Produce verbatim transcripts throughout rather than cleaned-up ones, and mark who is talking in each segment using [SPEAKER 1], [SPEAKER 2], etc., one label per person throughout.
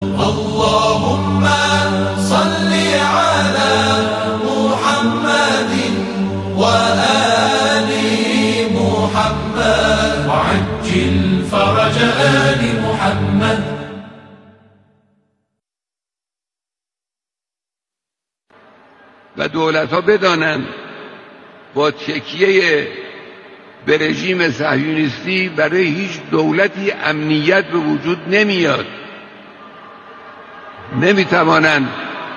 [SPEAKER 1] اللهم صل على محمد و آل محمد وعجل فرج آل محمد.
[SPEAKER 2] و دولت ها بدانند با تکیه به رژیم صهیونیستی برای هیچ دولتی امنیت به وجود نمیاد. نمیتوانند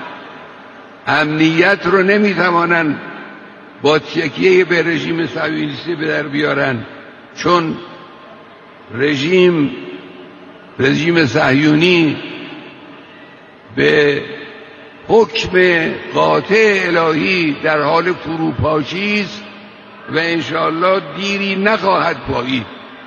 [SPEAKER 2] امنیت رو نمیتوانند با تکیه به رژیم صهیونیستی به در بیارن، چون رژیم رژیم صهیونی به حکم قاطع الهی در حال فروپاشی است و انشاءالله دیری نخواهد پایید.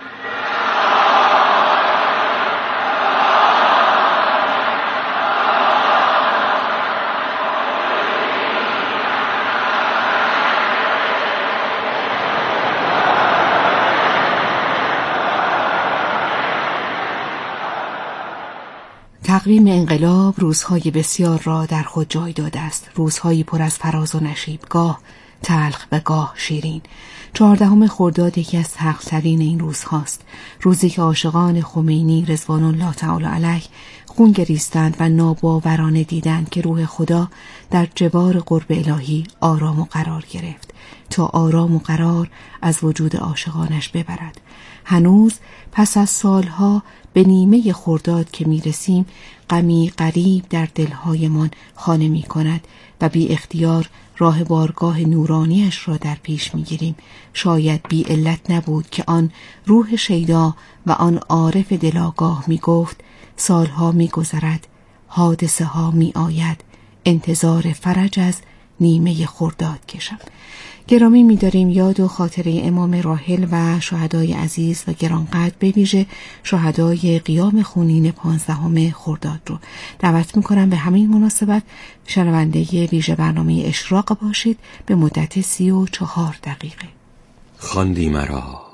[SPEAKER 3] تقویم انقلاب روزهای بسیار را در خود جای داده است، روزهایی پر از فراز و نشیب، گاه تلخ و گاه شیرین. چهاردهم خرداد یکی از تلخ‌ترین این روزهاست، روزی که عاشقان خمینی رضوان الله تعالی علیه خون گریستند و ناباورانه دیدند که روح خدا در جوار قرب الهی آرام و قرار گرفت تا آرام و قرار از وجود عاشقانش ببرد. هنوز پس از سالها به نیمه خرداد که میرسیم، غمی غریب در دلهایمان خانه می کند و بی اختیار راه بارگاه نورانیش را در پیش می گیریم. شاید بی علت نبود که آن روح شیدا و آن عارف دلاگاه می گفت سالها می گذرد، حادثه ها می آید، انتظار فرج از نیمه خرداد کشم. گرامی می‌داریم یاد و خاطره امام راحل و شهدای عزیز و گرانقدر به ویژه شهدای قیام خونین پانزدهم خرداد رو. دعوت می‌کنم به همین مناسبت شنونده ویژه برنامه اشراق باشید به مدت سی و چهار دقیقه.
[SPEAKER 4] خواندی مرا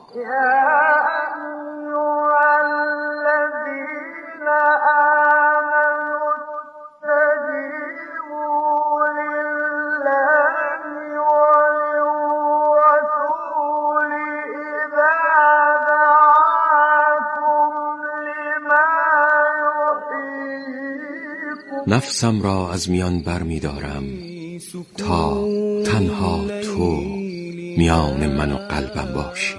[SPEAKER 4] نفسم را از میان بر می دارم تا تنها تو میان من و قلبم باشی.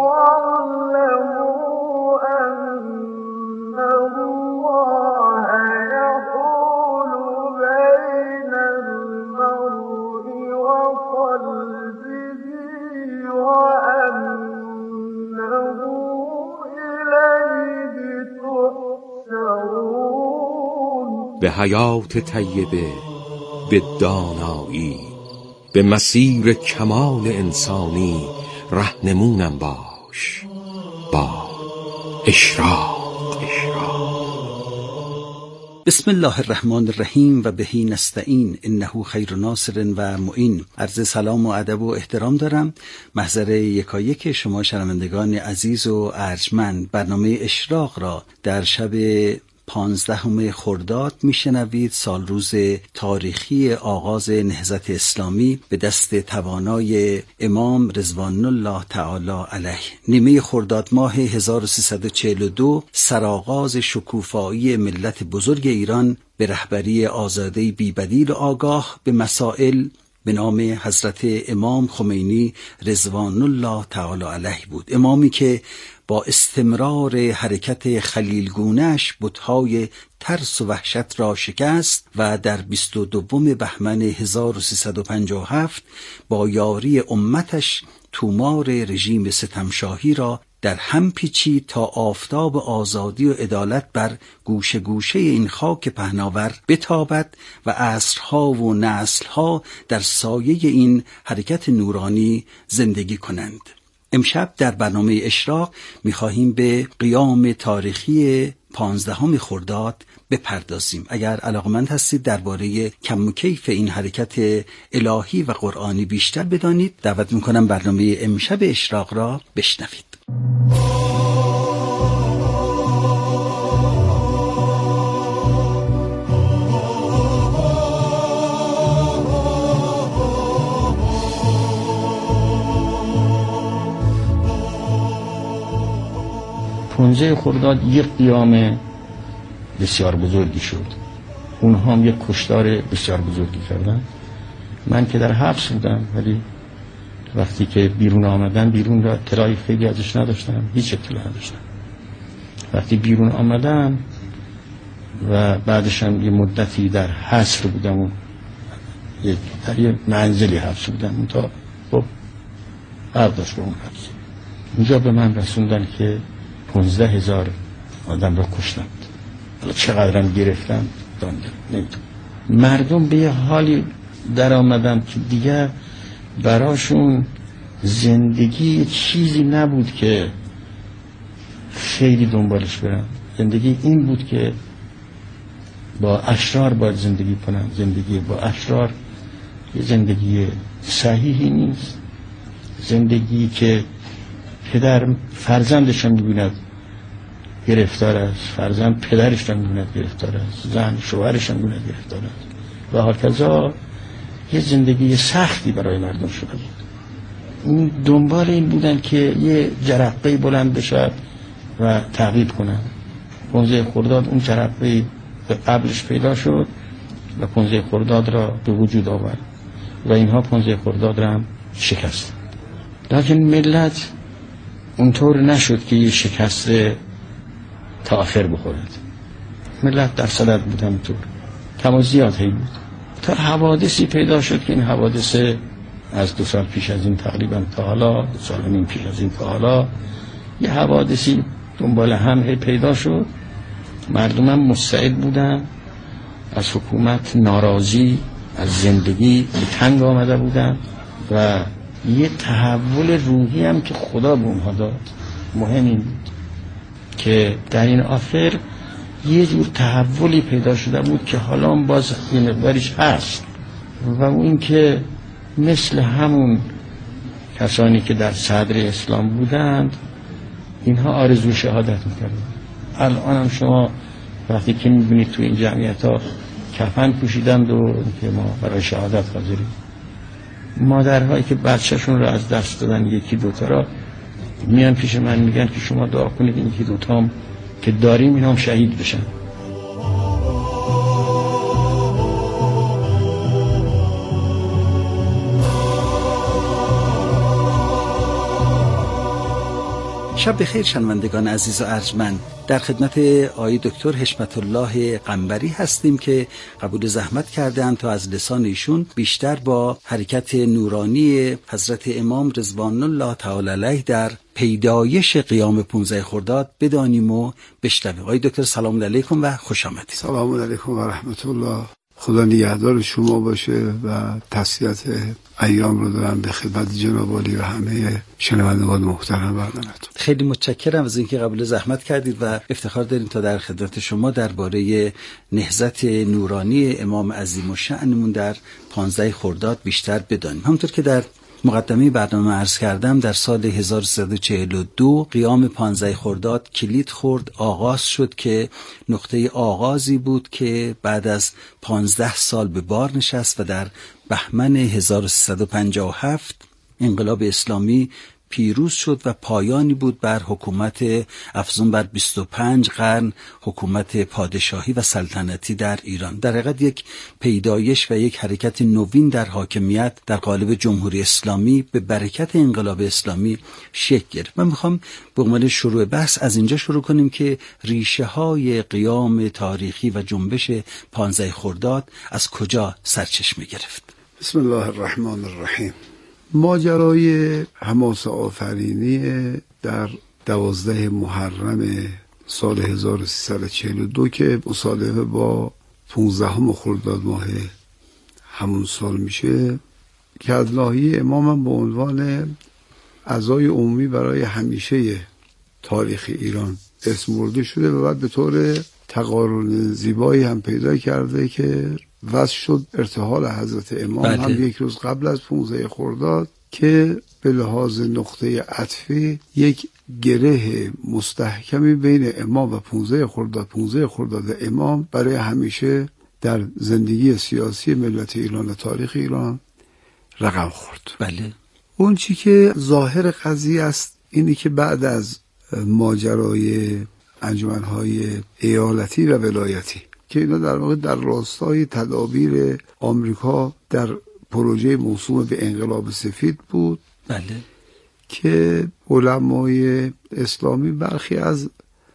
[SPEAKER 4] به حیات طیبه، به دانایی، به مسیر کمال انسانی رهنمونم باش با اشراق.
[SPEAKER 5] بسم الله الرحمن الرحیم و بهی نستعین انه خیر ناصر و معین. عرض سلام و ادب و احترام دارم محضر یکایک شما شنوندگان عزیز و ارجمند. برنامه اشراق را در شب پانزدهم خرداد میشنوید، سال روز تاریخی آغاز نهضت اسلامی به دست توانای امام رضوان الله تعالی علیه. نیمه خرداد ماه هزار و سیصد و چهل و دو سرآغاز شکوفایی ملت بزرگ ایران به رهبری آزاده بی‌بدیل و آگاه به مسائل به نام حضرت امام خمینی رضوان الله تعالی علیه بود. امامی که با استمرار حرکت خلیلگونه‌اش بت‌های ترس و وحشت را شکست و در بیست و دوم بهمن هزار و سیصد و پنجاه و هفت با یاری امتش تومار رژیم ستمشاهی را در هم پیچید تا آفتاب آزادی و عدالت بر گوشه گوشه این خاک پهناور بتابد و عصرها و نسلها در سایه این حرکت نورانی زندگی کنند. امشب در برنامه اشراق می‌خواهیم به قیام تاریخی پانزدهم خرداد بپردازیم. اگر علاقمند هستید درباره کم و کیف این حرکت الهی و قرآنی بیشتر بدانید، دعوت می‌کنم برنامه امشب اشراق را بشنوید.
[SPEAKER 6] پانزده خرداد یک قیام بسیار بزرگی شد، اونها هم یک کشتار بسیار بزرگی کردن. من که در حبس بودم، ولی وقتی که بیرون آمدن، بیرون را اطلاعی خیلی ازش نداشتم، هیچ اطلاعی نداشتم. وقتی بیرون آمدم و بعدش هم یه مدتی در حصر بودم و در یه منزلی حبس بودم، اون تا خب عرض داشت به اون حبس. اونجا به من رسوندن که پونزده هزار آدم را کشتند. حالا چقدرم گرفتم نمیدونم. مردم به یه حالی در آمدن که دیگر براشون زندگی چیزی نبود که خیلی دنبالش برن. زندگی این بود که با اشرار باید زندگی کنن. زندگی با اشرار یه زندگی صحیحی نیست. زندگی که پدر فرزندش هم می‌بیند گرفتار است، فرزند پدرش هم می‌بیند گرفتار است، زن شوهرش هم می‌بیند گرفتار است و هرکذا یه زندگی سختی برای مردم شده بود. این دنبال این بودن که یه جرقه بلند بشد و تعقیب کنن. پانزده خرداد اون جرقه به قبلش پیدا شد و پانزده خرداد را به وجود آورد و اینها پانزده خرداد را هم شکست. لیکن ملت اونطور نشد که یه شکست تا آخر بخورد. ملت در صدد بود همونطور، کم زیاد هی بود تا حوادثی پیدا شد که این حوادث از دو سال پیش از این تقریبا تا حالا، دو سال و نیم پیش از این تا حالا یه حوادثی دنبال هم هی پیدا شد. مردم هم مستعد بودن، از حکومت ناراضی، از زندگی به تنگ آمده بودن و یه تحول روحی هم که خدا به اونها داد مهم این بود که در این آخر یه جور تحولی پیدا شده بود که حالا باز یه مقدارش هست و اون که مثل همون کسانی که در صدر اسلام بودند اینها آرزو شهادت میکردن. الان هم شما وقتی که میبینید تو این جمعیت ها کفن پوشیدند و که ما برای شهادت حاضریم. مادرهایی که بچهشون رو از دست دادن یکی دوتا را میان پیش من میگن که شما دعا کنید این یکی دوتا هم که داریم اینا هم شهید بشن.
[SPEAKER 5] شب بخیر شنوندگان عزیز و ارجمند، در خدمت آقای دکتر حشمت الله قنبری هستیم که قبول زحمت کردند تا از لسان ایشون بیشتر با حرکت نورانی حضرت امام رضوان الله تعالی علیه در پیدایش قیام پانزده خرداد بدانیم و بشنویم. آقای دکتر سلام علیکم و خوش آمدید.
[SPEAKER 7] سلام علیکم و رحمت الله. خدا نگهدار شما باشه و تسلیت ایام رو دارم به خدمت جناب عالی و همه شنوندگان محترم برنامه‌تون.
[SPEAKER 5] خیلی متشکرم از اینکه قبول زحمت کردید و افتخار داریم تا در خدمت شما درباره نهضت نورانی امام عظیم الشأنمون در پانزده خرداد بیشتر بدانیم. همونطور که در مقدمه برنامه عرض کردم، در سال هزار و سیصد و چهل و دو قیام پانزده خرداد کلید خورد، آغاز شد که نقطه آغازی بود که بعد از پانزده سال به بار نشست و در بهمن هزار و سیصد و پنجاه و هفت انقلاب اسلامی پیروز شد و پایانی بود بر حکومت افزون بر بیست و پنج قرن حکومت پادشاهی و سلطنتی در ایران. در حقیقت یک پیدایش و یک حرکت نوین در حاکمیت در قالب جمهوری اسلامی به برکت انقلاب اسلامی شکل گرفت. من میخوام به عنوان شروع بحث از اینجا شروع کنیم که ریشه های قیام تاریخی و جنبش پانزده خرداد از کجا سرچشمه گرفت.
[SPEAKER 7] بسم الله الرحمن الرحیم. ماجرای حماسه آفرینی در دوازده محرم سال هزار و سیصد و چهل و دو که مصادفه با پونزدهم خرداد ماه همون سال میشه، که از ناحیه امام به عنوان عزای عمومی برای همیشه تاریخ ایران اسم برده شده و بعد به طور تقارن زیبایی هم پیدا کرده که وصل شد ارتحال حضرت امام بله. هم یک روز قبل از پانزده خرداد که به لحاظ نقطه عطفی یک گره مستحکمی بین امام و پانزده خرداد پانزده خرداد امام برای همیشه در زندگی سیاسی ملت ایران و تاریخ ایران رقم خورد.
[SPEAKER 5] بله.
[SPEAKER 7] اون چی که ظاهر قضیه است اینی که بعد از ماجرای انجمن‌های ایالتی و ولایتی که اینا در واقع در راستای تدابیر آمریکا در پروژه موسوم به انقلاب سفید بود.
[SPEAKER 5] بله.
[SPEAKER 7] که علمای اسلامی برخی از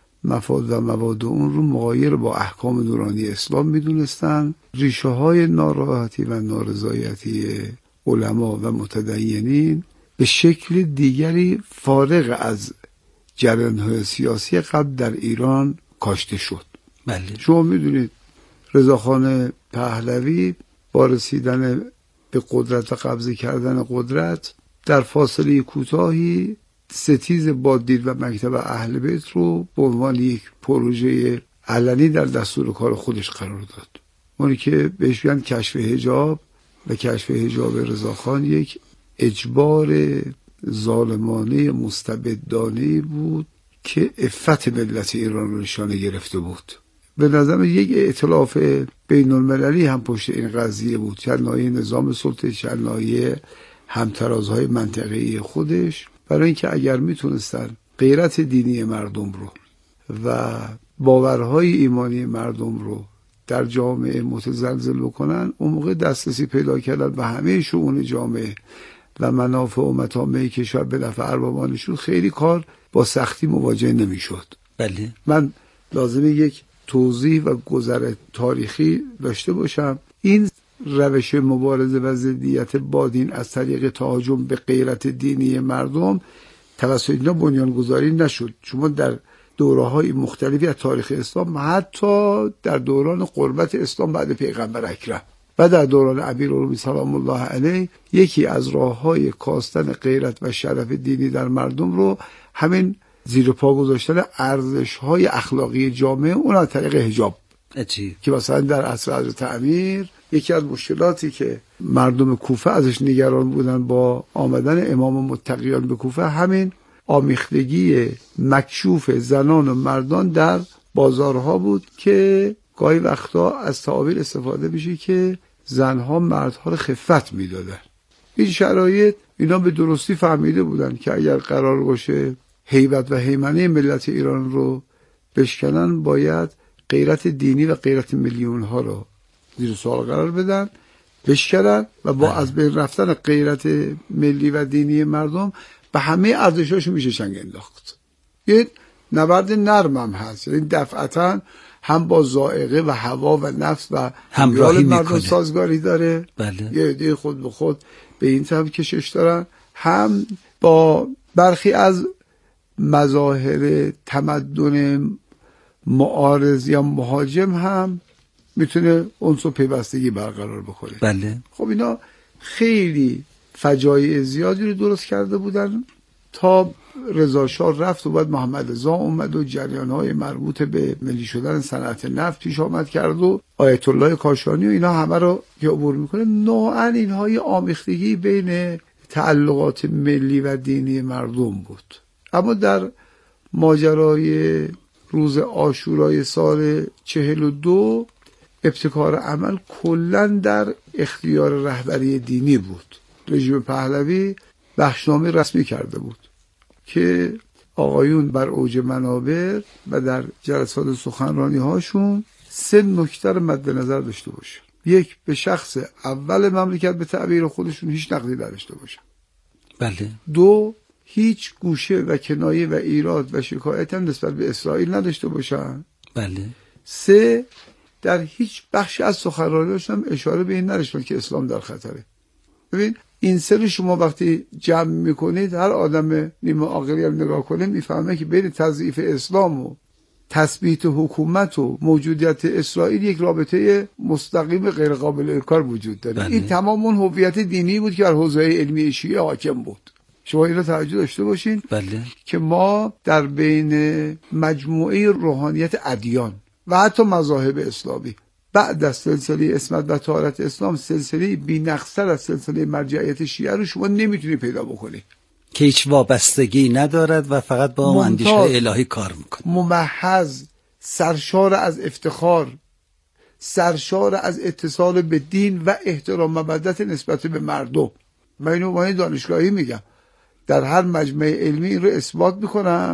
[SPEAKER 7] مفاد و مواد اون رو مغایر با احکام نورانی اسلام میدونستن. ریشه های ناراحتی و نارضایتی علما و متدینین به شکل دیگری فارغ از جریان‌های سیاسی قبل در ایران کاشته شد.
[SPEAKER 5] بله.
[SPEAKER 7] شما میدونید رضاخان پهلوی با رسیدن به قدرت و قبضه کردن قدرت در فاصله کوتاهی ستیز باددید و مکتب اهل بیت رو به عنوان یک پروژه علنی در دستور کار خودش قرار داد. اونی که بهش میگن کشف حجاب و کشف حجاب رضاخان یک اجبار ظالمانه مستبدانه بود که عفت ملت ایران رو نشانه گرفته بود. به نظرم یک ائتلاف بین المللی هم پشت این قضیه بود، چند ناحیه نظام سلطه، چند ناحیه همترازهای منطقه‌ای خودش، برای اینکه اگر میتونستن غیرت دینی مردم رو و باورهای ایمانی مردم رو در جامعه متزلزل بکنن، اون موقع دسترسی پیدا کردن به همه شؤون جامعه و منافع و مطامع کشور به نفع اربابانشون، خیلی کار با سختی مواجه نمیشد.
[SPEAKER 5] بله.
[SPEAKER 7] من لازمه یک توضیح و گذر تاریخی داشته باشم. این روش مبارزه و ضدیت با دین از طریق تهاجم به غیرت دینی مردم توسط اینا بنیانگذاری نشد. شما در دوره‌های مختلفی از تاریخ اسلام، حتی در دوران قربت اسلام بعد پیغمبر اکرم و در دوران امیرالمومنین سلام الله علیه، یکی از راه‌های کاستن غیرت و شرف دینی در مردم رو همین زیر پا گذاشتن ارزش‌های اخلاقی جامعه، اون از طریق حجاب.
[SPEAKER 5] عجیب.
[SPEAKER 7] که مثلا در عصر حضرت امیر یکی از مشکلاتی که مردم کوفه ازش نگران بودن با آمدن امام متقیان به کوفه، همین آمیختگی مکشوف زنان و مردان در بازارها بود که گاهی وقتا از تعابیر استفاده میشه که زنها مردها رو خفت میدادن. این شرایط اینا به درستی فهمیده بودن که اگر قرار باشه هیبت و هیمنه ملت ایران رو بشکنن، باید غیرت دینی و غیرت میلیون ها رو زیر سوال قرار بدن، بشکنن و با از بین رفتن غیرت ملی و دینی مردم به همه ارزشاشون میشه چنگ انداخت. یه نبرد نرم هم هست، یعنی دفعتا هم با ذائقه و هوا و نفس و
[SPEAKER 5] همراهی
[SPEAKER 7] مردم
[SPEAKER 5] میکنه،
[SPEAKER 7] سازگاری داره.
[SPEAKER 5] بله.
[SPEAKER 7] یه عده خود به خود به این طرف کشش دارن، هم با برخی از مظاهر تمدن معارض یا مهاجم هم میتونه عنصر پیوستگی برقرار بکنه.
[SPEAKER 5] بله.
[SPEAKER 7] خب اینا خیلی فجایع زیادی رو درست کرده بودن تا رضا شاه رفت و بعد محمد رضا اومد و جریان‌های مربوط به ملی شدن صنعت نفت پیش آمد کرد و آیت الله کاشانی و اینا همه رو که عبور میکنه. نوعاً اینها یه آمیختگی بین تعلقات ملی و دینی مردم بود. اما در ماجرای روز عاشورای سال چهل و دو ابتکار عمل کلاً در اختیار رهبری دینی بود. رژیم پهلوی بخشنامه رسمی کرده بود که آقایون بر اوج منابر و در جلسات سخنرانی هاشون سه نکته رو مد نظر داشته باشه. یک، به شخص اول مملکت به تعبیر خودشون هیچ نقدی نداشته باشن.
[SPEAKER 5] بله.
[SPEAKER 7] دو، هیچ گوشه و کنایه و ایراد و شکایت هم نسبت به اسرائیل نداشته باشن.
[SPEAKER 5] بله.
[SPEAKER 7] سه، در هیچ بخشی از سخنرانی‌هاشون هم اشاره به این نداشتن که اسلام در خطره. ببین این سر شما وقتی جمع میکنید، هر آدم نیمه عاقلی هم نگاه کنه میفهمه که بین تضعیف اسلام و تثبیت حکومت و موجودیت اسرائیل یک رابطه مستقیم غیر قابل انکار وجود داره.
[SPEAKER 5] بله.
[SPEAKER 7] این تمام اون هویت دینی بود که در حوزه علمی شیعه حاکم بود. شما این رو توجه داشته باشین.
[SPEAKER 5] بله.
[SPEAKER 7] که ما در بین مجموعه روحانیت ادیان و حتی مذاهب اسلامی بعد از سلسله عصمت و طهارت اسلام سلسله بی‌نقص‌تر از سلسله مرجعیت شیعه رو شما نمیتونی پیدا بکنی
[SPEAKER 5] که هیچ وابستگی ندارد و فقط با اندیشه الهی کار میکنه.
[SPEAKER 7] ممحض، سرشار از افتخار، سرشار از اتصال به دین و احترام و مودت نسبت به مردم. من اینو با این دانشگاهی میگم، در هر مجمع علمی این رو اثبات میکنم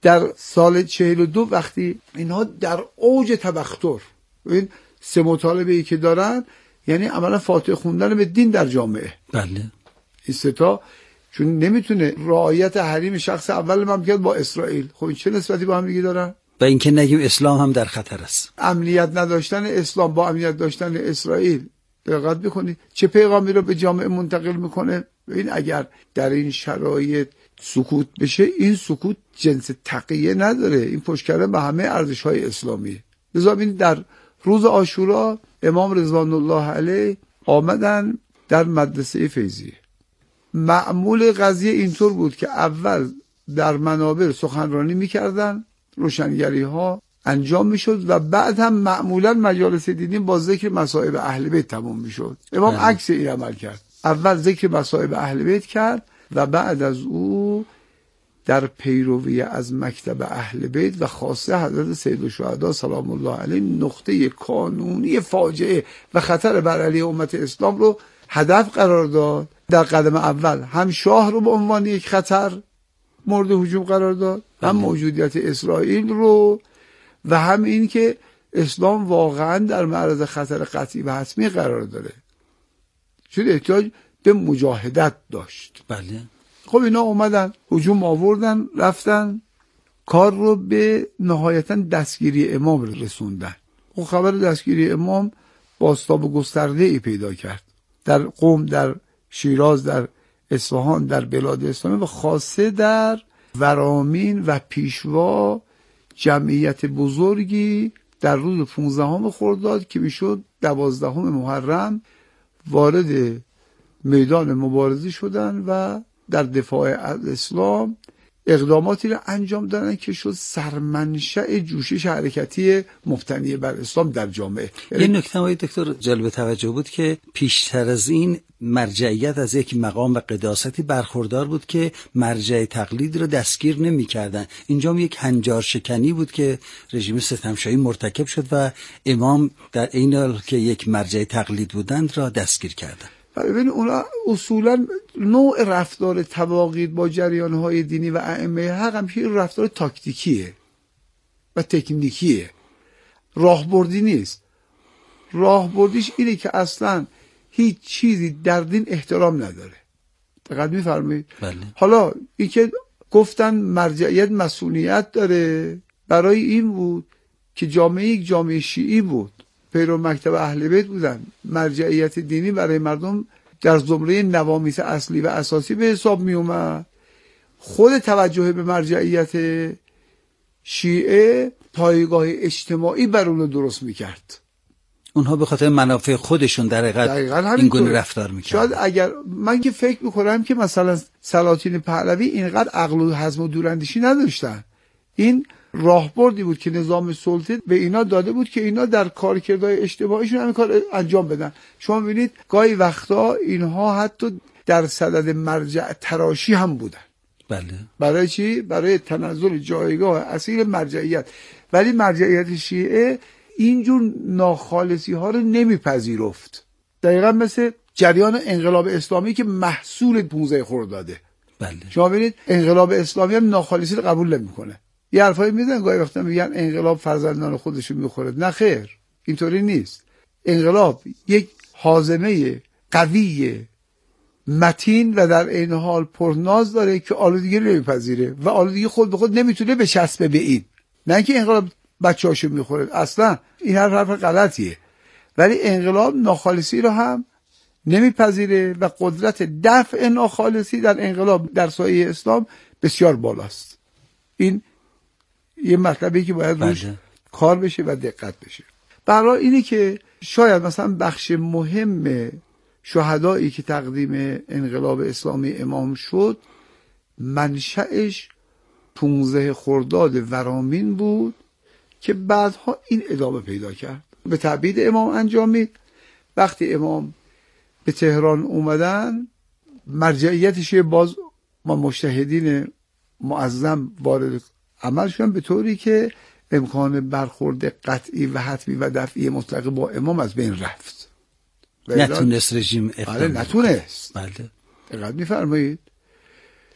[SPEAKER 7] در سال چهل و دو وقتی اینها در اوج تبختر، این سه مطالبه ای که دارن یعنی عملا فاتحه خوندن به دین در جامعه.
[SPEAKER 5] بله.
[SPEAKER 7] این سه تا چون نمیتونه رعایت حریم شخص اول مملکت با اسرائیل، خب این چه نسبتی با هم دیگه دارن؟
[SPEAKER 5] و اینکه نگیم اسلام هم در خطر است.
[SPEAKER 7] امنیت نداشتن اسلام با امنیت داشتن اسرائیل، دقت بکنید چه پیغامی رو به جامعه منتقل میکنه. ببین اگر در این شرایط سکوت بشه، این سکوت جنس تقیه نداره، این پشتکاره به همه ارزش‌های اسلامی. لذا ببین در روز عاشورا امام رضوان الله علیه آمدن در مدرسه فیضیه. معمول قضیه اینطور بود که اول در منابر سخنرانی میکردن، روشنگری ها انجام میشد و بعد هم معمولا مجالس دینی با ذکر مصائب اهل بیت تموم میشد. امام عکس این عمل کرد، اول ذکر مصائب اهل بیت کرد و بعد از او در پیروی از مکتب اهل بیت و خاصه حضرت سید الشهدا سلام الله علیه نقطه کانونی فاجعه و خطر بر علیه امت اسلام رو هدف قرار داد. در قدم اول هم شاه رو به عنوان یک خطر مورد هجوم قرار داد، هم موجودیت اسرائیل رو و هم این که اسلام واقعا در معرض خطر قطعی و حتمی قرار داره، چون احتیاج به مجاهدت داشت.
[SPEAKER 5] بله.
[SPEAKER 7] خب اینا اومدن هجوم آوردن، رفتن کار رو به نهایتا دستگیری امام رسوندن. خب خبر دستگیری امام بازتاب گسترده ای پیدا کرد در قم، در شیراز، در اصفهان، در بلاد اسلامی و خاصه در ورامین و پیشوا جمعیت بزرگی در روز پانزدهم خرداد که میشد دوازدهم محرم وارد میدان مبارزه شدن و در دفاع از اسلام اقداماتی را انجام دادن که شد سرمنشأ جوشش حرکتی مبتنی بر اسلام در جامعه.
[SPEAKER 5] یه نکته های دکتر جلب توجه بود که پیشتر از این مرجعیت از یک مقام و قداستی برخوردار بود که مرجع تقلید رو دستگیر نمی کردن. اینجا یک هنجار شکنی بود که رژیم ستمشاهی مرتکب شد و امام در این حال که یک مرجع تقلید بودند را دستگیر کردن.
[SPEAKER 7] ببین اونا اصولا نوع رفتار تواقید با جریانهای دینی و ائمه حق هم که رفتار تاکتیکیه و تکنیکیه، راهبردی نیست. راهبردیش اینه که اصلا هیچ چیزی در دین احترام نداره. دقت می‌فرمایید؟
[SPEAKER 5] بله.
[SPEAKER 7] حالا این که گفتن مرجعیت مسئولیت داره، برای این بود که جامعه یک جامعه شیعی بود، پیرو مکتب اهل بیت بودن، مرجعیت دینی برای مردم در زمره نوامیس اصلی و اساسی به حساب می اومد. خود توجه به مرجعیت شیعه پایگاه اجتماعی بر اون رو درست میکرد.
[SPEAKER 5] اونها به خاطر منافع خودشون در حقیقت این گونه رفتار میکرد.
[SPEAKER 7] شاید اگر من که فکر میکنم که مثلا سلاطین پهلوی اینقدر عقل و حزم و دوراندیشی نداشتن، این راهبردی بود که نظام سلطه به اینا داده بود که اینا در کارکردهای اجتماعیشون همین کار انجام بدن. شما ببینید گاهی وقتا اینها حتی در صدد مرجع تراشی هم بودن.
[SPEAKER 5] بله.
[SPEAKER 7] برای چی؟ برای تنزل جایگاه اصیل مرجعیت. ولی مرجعیت شیعه اینجور ناخالصی ها رو نمیپذیرفت. دقیقا مثل جریان انقلاب اسلامی که محصول پانزده خرداده.
[SPEAKER 5] بله.
[SPEAKER 7] شما ببینید انقلاب اسلامی هم ناخالصی رو قبول نمیکنه. یه حرفایی میزنن گاهی وقتا میگن انقلاب فرزندان خودشو میخوره. نه خیر، اینطوری نیست. انقلاب یک حازمه قوی متین و در این حال پرناز داره که آلودگی رو نمیپذیره و آلودگی خود به خود نمیتونه بچسبه به این. نه اینکه انقلاب بچه‌هاشو میخوره، اصلا این حرف حرف غلطیه. ولی انقلاب ناخالصی رو هم نمیپذیره و قدرت دفع ناخالصی در انقلاب در سایه اسلام بسیار بالاست. این یه مطلبی که باید روش
[SPEAKER 5] بله.
[SPEAKER 7] کار بشه و دقت بشه. برای اینی که شاید مثلا بخش مهم شهدایی که تقدیم انقلاب اسلامی امام شد منشأش پانزده خرداد ورامین بود که بعدها این ادامه پیدا کرد، به تبعید امام انجامید. وقتی امام به تهران اومدن مرجعیتش باز ما مجتهدین معظم وارد عمل شدن به طوری که امکان برخورد قطعی و حتمی و دفعی مطلق با امام از بین رفت.
[SPEAKER 5] نتونست رژیم اقدام.
[SPEAKER 7] بله نتونست.
[SPEAKER 5] بله.
[SPEAKER 7] دقت می‌فرمایید.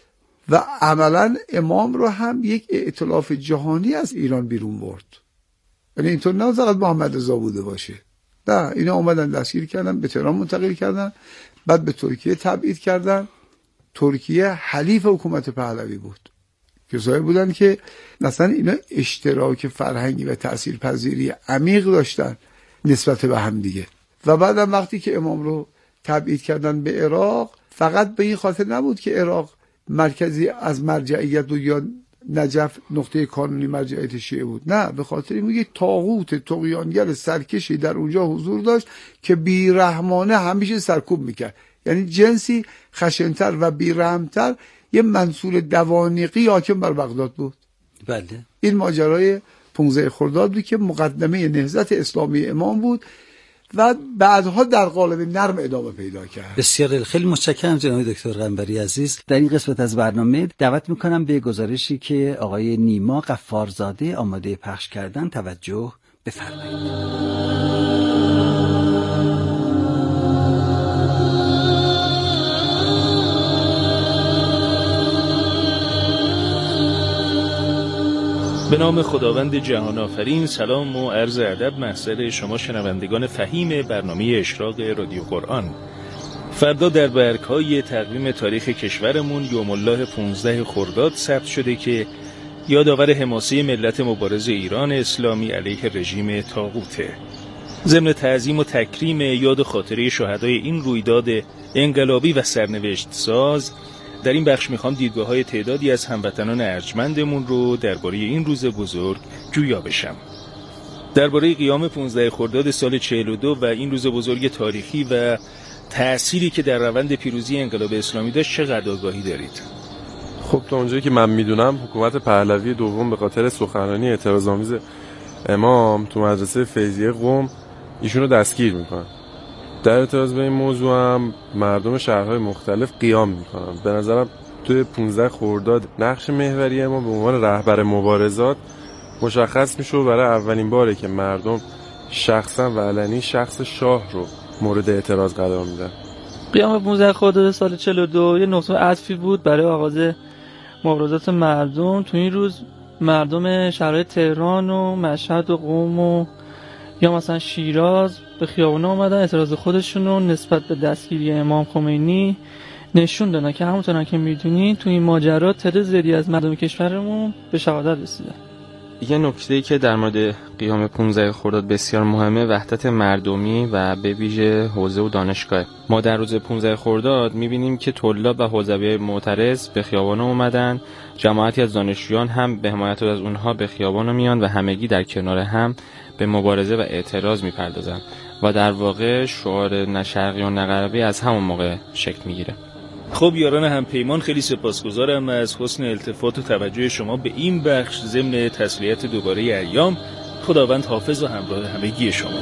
[SPEAKER 7] و عملا امام رو هم یک ائتلاف جهانی از ایران بیرون برد. یعنی اینطور نه فقط محمد رضا بوده باشه، نه، اینا اومدن دستگیر کردن، به تهران منتقل کردن، بعد به ترکیه تبعید کردن. ترکیه حلیف حکومت پهلوی بود، کسایی بودن که مثلا اینا اشتراک فرهنگی و تاثیرپذیری عمیق داشتن نسبت به هم دیگه. و بعدم وقتی که امام رو تبعید کردن به عراق، فقط به این خاطر نبود که عراق مرکزی از مرجعیت و یا نجف نقطه کانونی مرجعیت شیعه بود، نه، به خاطر این یک طاغوت طغیانگر سرکشی در اونجا حضور داشت که بیرحمانه همیشه سرکوب میکرد. یعنی جنسی خشنتر و بیرحمتر یه منصور دوانیقی حاکم بر بغداد بود.
[SPEAKER 5] بله.
[SPEAKER 7] این ماجرای پانزده خرداد بود که مقدمه نهضت اسلامی امام بود و بعدها در قالب نرم ادامه پیدا کرد.
[SPEAKER 5] بسیار خیلی متشکرم جناب دکتر قنبری عزیز. در این قسمت از برنامه دعوت میکنم به گزارشی که آقای نیما غفارزاده آماده پخش کردن توجه بفرمایید.
[SPEAKER 8] به نام خداوند جهان آفرین. سلام و عرض ادب محضر شما شنوندگان فهیم برنامه اشراق رادیو قرآن. فردا در برگ‌های تقویم تاریخ کشورمون یوم الله پانزده خرداد ثبت شده که یادآور حماسه ملت مبارز ایران اسلامی علیه رژیم طاغوته. ضمن تعظیم و تکریم یاد خاطره شهدای این رویداد انقلابی و سرنوشت ساز، در این بخش میخوام دیدگاه‌های تعدادی از هموطنان ارجمندمون رو درباره این روز بزرگ جویا بشم. درباره قیام پانزده خرداد سال چهل و دو و این روز بزرگ تاریخی و تأثیری که در روند پیروزی انقلاب اسلامی داشت چقدر آگاهی دارید؟
[SPEAKER 9] خب تا اونجایی که من میدونم حکومت پهلوی دوم به خاطر سخنرانی اعتراض‌آمیز امام تو مدرسه فیضیه قم ایشونو دستگیر میکنن. در اعتراض به این موضوع هم مردم شهرهای مختلف قیام میکنن. به نظرم توی پانزده خرداد نقش محوری ما به عنوان رهبر مبارزات مشخص میشه و برای اولین باره که مردم شخصا و علنی شخص شاه رو مورد اعتراض قرار میدن.
[SPEAKER 10] قیام پانزده خرداد سال چهل و دو یه نقطه عطفی بود برای آغاز مبارزات مردم. تو این روز مردم شهرهای تهران و مشهد و قم و یا مثلا شیراز به خیابونا اومدن اعتراض خودشون رو نسبت به دستگیری امام خمینی نشون دادن که همونطور که میدونید تو این ماجرا تعداد زیادی از مردم کشورمون به شهادت رسیدن.
[SPEAKER 11] یه نکته‌ای که در مورد قیام پانزده خرداد بسیار مهمه وحدت مردمی و به ویژه حوزه و دانشگاه. ما در روز پانزده خرداد می‌بینیم که طلاب و حوزویای معترض به خیابان اومدن، جماعتی از دانشجویان هم به حمایت از اونها به خیابان میان و همگی در کنار هم به مبارزه و اعتراض میپردازن و در واقع شعار نه شرقی و نه غربی از همون موقع شکل میگیره.
[SPEAKER 8] خب یاران همپیمان، خیلی سپاسگزارم از حسن التفات و توجه شما به این بخش ضمن تسلیت دوباره ایام. خداوند حافظ و همراه همگی شما.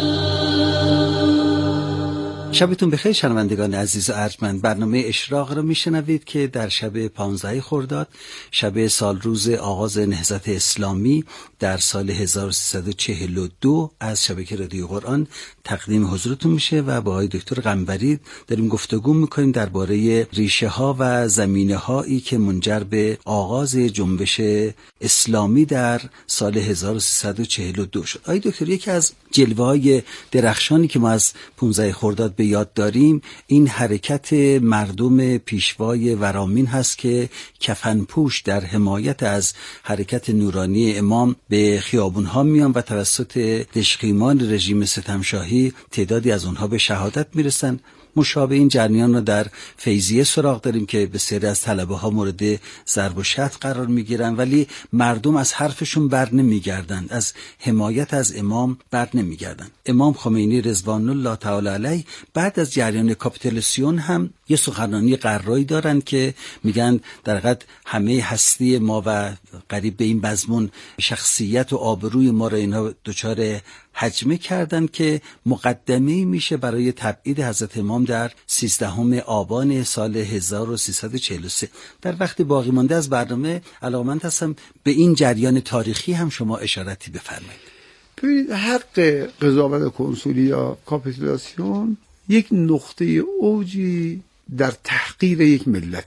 [SPEAKER 5] شبتون بخیر شنوندگان عزیز و ارجمند. برنامه اشراق را میشنوید که در شب پانزده خرداد، شب سال روز آغاز نهضت اسلامی در سال هزار و سیصد و چهل و دو از شبکه رادیو قرآن تقدیم حضورتون میشه و با آقای دکتر قنبری داریم گفتگو میکنیم درباره ریشه ها و زمینه هایی که منجر به آغاز جنبش اسلامی در سال هزار و سیصد و چهل و دو شد. آقای دکتر، یکی از جلوه های درخشانی که ما از پانزده خرداد به یاد داریم این حرکت مردم پیشوای ورامین هست که کفن پوش در حمایت از حرکت نورانی امام به خیابونها میان و توسط دشقیمان رژیم ستمشاهی تعدادی از اونها به شهادت میرسن. مشابه این جریان رو در فیضیه سراغ داریم که بسیاری از طلبه ها مورد ضرب و شتم قرار میگیرن ولی مردم از حرفشون بر نمیگردند، از حمایت از امام بر نمیگردند. امام خمینی رضوان الله تعالی علیه بعد از جریان کاپیتولاسیون هم یه سخنرانی قرایی دارن که میگن در حقیقت همه هستی ما و قریب به این مضمون شخصیت و آبروی ما را اینها دچار حجمه کردن که مقدمه میشه برای تبعید حضرت امام در سیزدهم آبان سال هزار و سیصد و چهل و سه. در وقت باقی مانده از برنامه علاقمند هستم به این جریان تاریخی هم شما اشارتی بفرمایید.
[SPEAKER 7] ببینید، حق قضاوت کنسولی یا کاپیتولاسیون یک نقطه اوجی در تحقیر یک ملته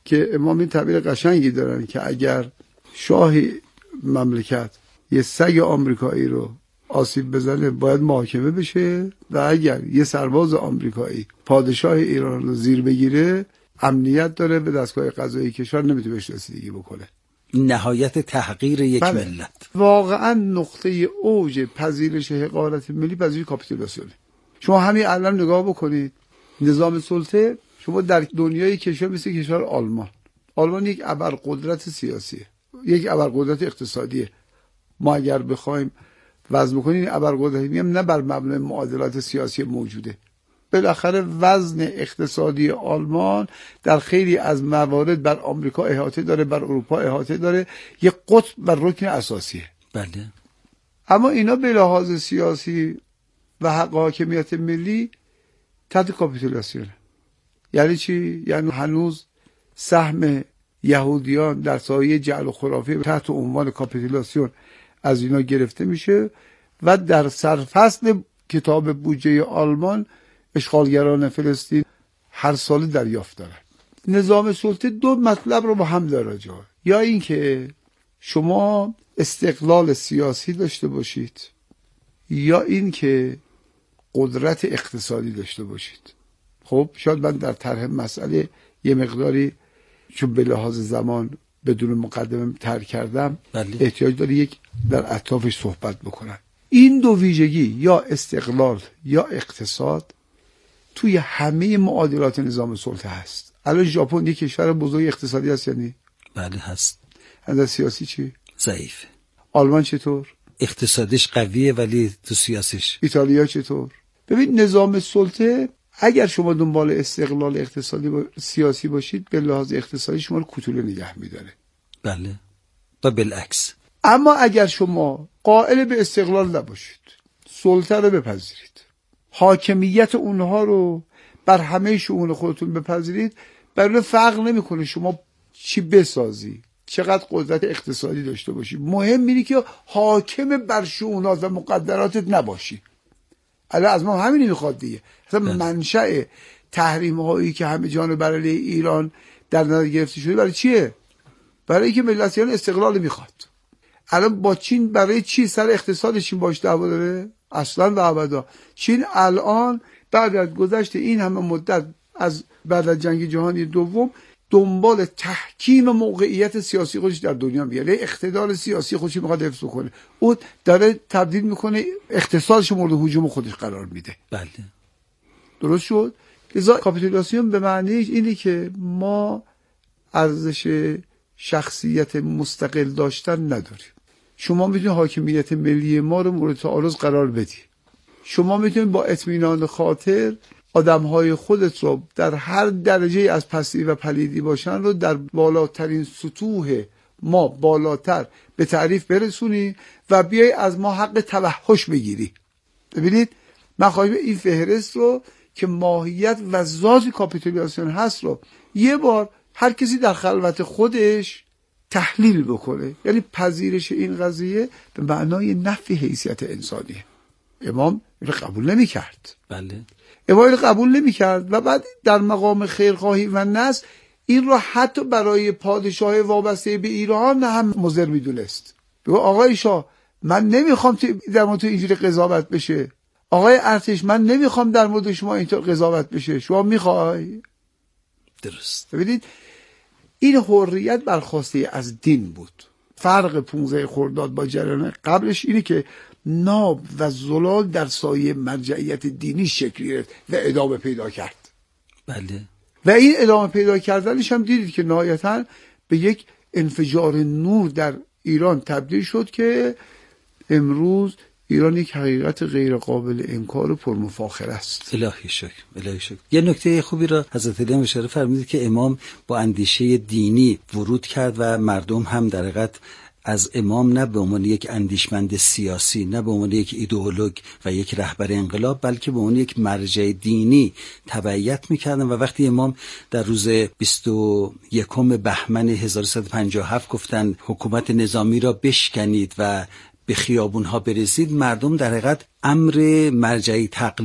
[SPEAKER 7] که امام این تعبیر قشنگی دارن که اگر شاه مملکت یه سگ آمریکایی رو آسیب بزنه باید محاکمه بشه و اگر یه سرباز آمریکایی پادشاه ایران رو زیر بگیره امنیت داره، به دستگاه قضایی کشور نمیتونه بهش رسیدگی بکنه.
[SPEAKER 5] نهایت تحقیر یک
[SPEAKER 7] بله.
[SPEAKER 5] ملت.
[SPEAKER 7] واقعا نقطه اوج پذیرش حقارت ملی پذیرش کاپیتولاسیونه. شما همین الان نگاه بکنید نظام سلطه، شما در دنیای کشور مثل کشور آلمان، آلمان یک ابرقدرت سیاسیه، یک ابرقدرت اقتصادیه. ما اگر بخوایم وزن بکنیم این ابرقدرت میگم نه بر مبنای معادلات سیاسی موجوده، بالاخره وزن اقتصادی آلمان در خیلی از موارد بر آمریکا احاطه داره، بر اروپا احاطه داره، یک قطب بر رکن اساسیه.
[SPEAKER 5] بله.
[SPEAKER 7] اما اینا به لحاظ سیاسی و حق حاکمیت ملی تحت کاپیتولاسیونه. یعنی چی؟ یعنی هنوز سهم یهودیان در سایه جعل و خرافه تحت عنوان کاپیتولاسیون از اینا گرفته میشه و در سرفصل کتاب بودجه آلمان اشغالگران فلسطین هر سال دریافت دارن. نظام سلطه دو مطلب رو با هم داره جا، یا این که شما استقلال سیاسی داشته باشید یا این که قدرت اقتصادی داشته باشید. خب شاید من در طرح مسئله یه مقداری چون به لحاظ زمان بدون مقدمه ترک کردم بله. احتیاج داره یک در اطرافش صحبت بکنم. این دو ویژگی یا استقلال یا اقتصاد توی همه معادلات نظام سلطه هست. الان ژاپن یک کشور بزرگ اقتصادی هست یعنی؟
[SPEAKER 5] بله هست.
[SPEAKER 7] از سیاسی چی؟
[SPEAKER 5] ضعیف.
[SPEAKER 7] آلمان چطور؟
[SPEAKER 5] اقتصادش قویه ولی تو سیاسیش.
[SPEAKER 7] ایتالیا چطور؟ ببین نظام سلطه اگر شما دنبال استقلال اقتصادی با سیاسی باشید به لحاظ اقتصادی شما رو کوتوله نگه میداره.
[SPEAKER 5] بله. و بالعکس.
[SPEAKER 7] اما اگر شما قائل به استقلال نباشید، سلطه رو بپذیرید، حاکمیت اونها رو بر همه شؤون خودتون بپذیرید، برای فرق نمیکنه شما چی بسازی، چقدر قدرت اقتصادی داشته باشی، مهم اینه که حاکم بر شؤونات و مقدراتت نباشی. الان از ما همینی میخواد دیگه. اصلا منشأ تحریم هایی که همه جانو برای ایران در نظر گرفته شده برای چیه؟ برای اینکه ملت ایران استقلال میخواد. الان با چین برای چی سر اقتصاد چین باش دعوا داره؟ اصلا و ابدا. چین الان بعد از گذشت این همه مدت از بعد از جنگ جهانی دوم دنبال تحکیم موقعیت سیاسی خودش در دنیا میگه، اقتدار سیاسی خودش میخواد حفظ کنه، اون داره تبدیل میکنه اقتصادش مورد هجوم خودش قرار میده.
[SPEAKER 5] بله
[SPEAKER 7] درست شد. لذا کاپیتولاسیون به معنی اینه که ما ارزش شخصیت مستقل داشتن نداریم. شما میتونید حاکمیت ملی ما رو مورد تعارض قرار بدی، شما میتونید با اطمینان خاطر آدمهای خودت رو در هر درجه از پستی و پلیدی باشن رو در بالاترین سطوح ما بالاتر به تعریف برسونی و بیای از ما حق توحش بگیری. ببینید من خواهیم این فهرست رو که ماهیت و ذات کاپیتولاسیون هست رو یه بار هر کسی در خلوت خودش تحلیل بکنه. یعنی پذیرش این قضیه به معنای نفی حیثیت انسانیه. امام این قبول نمی کرد.
[SPEAKER 5] بله.
[SPEAKER 7] امام این قبول نمی کرد و بعد در مقام خیرخواهی و نصر این رو حتی برای پادشاه وابسته به ایران هم مضر می دونست. بگو آقای شاه من نمیخوام در مورد اینجوری قضاوت بشه، آقای ارتش من نمیخوام در مورد شما اینطور قضاوت بشه، شما میخوای؟
[SPEAKER 5] درست.
[SPEAKER 7] ببینید این حریت برخواسته از دین بود. فرق پانزده خرداد با جریان قبلش اینه که ناب و زلال در سایه مرجعیت دینی شکل گرفت و ادامه پیدا کرد.
[SPEAKER 5] بله.
[SPEAKER 7] و این ادامه پیدا کردنش هم دیدید که نهایتاً به یک انفجار نور در ایران تبدیل شد که امروز ایران یک حقیقت غیر قابل انکار و پرمفاخر است.
[SPEAKER 5] الهی شکر، الهی شکر. یه نکته خوبی را حضرت علی اشاره فرمودید که امام با اندیشه دینی ورود کرد و مردم هم در حقیقت از امام نه به عنوان یک اندیشمند سیاسی، نه به عنوان یک ایدئولوگ و یک رهبر انقلاب، بلکه به عنوان یک مرجع دینی تبعیت می‌کردن. و وقتی امام در روز بیست و یکم بهمن هزار و سیصد و پنجاه و هفت گفتن حکومت نظامی را بشکنید و به خیابون‌ها برسید، مردم در حقیقت امر مرجعی تقلید